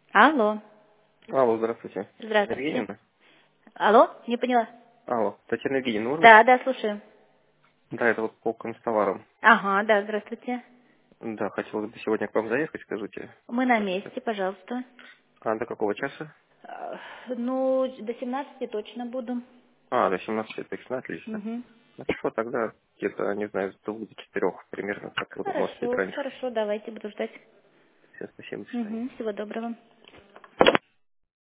Алло. Алло, здравствуйте. Татьяна Здравствуйте. Евгеньевна? Алло, не поняла. Алло, Татьяна Евгеньевна, можно? Да, слушаю. Да, это вот по констоварам. Ага, да, здравствуйте. Да, хотел бы сегодня к вам заехать, скажите. Мы на месте, пожалуйста. А до какого часа? Ну, до 17 точно буду. До 17 точно, отлично. Угу. Хорошо, тогда где-то, не знаю, с 2 до 4 примерно, как вы можете быть Хорошо, раньше. хорошо, давайте, буду ждать. Все, спасибо, до свидания. Угу, всего доброго.